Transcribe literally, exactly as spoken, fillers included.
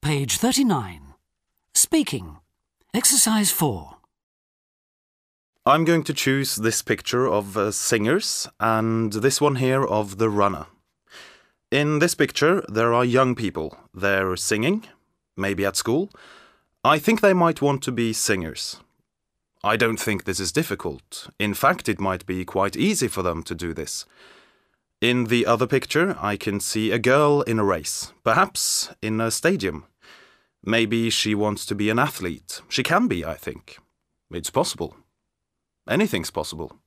Page thirty-nine. Speaking. Exercise four. I'm going to choose this picture of uh, singers and this one here of the runner. In this picture, there are young people. They're singing, maybe at school. I think they might want to be singers. I don't think this is difficult. In fact, it might be quite easy for them to do this. In the other picture, I can see a girl in a race, perhaps in a stadium. Maybe she wants to be an athlete. She can be, I think. It's possible. Anything's possible.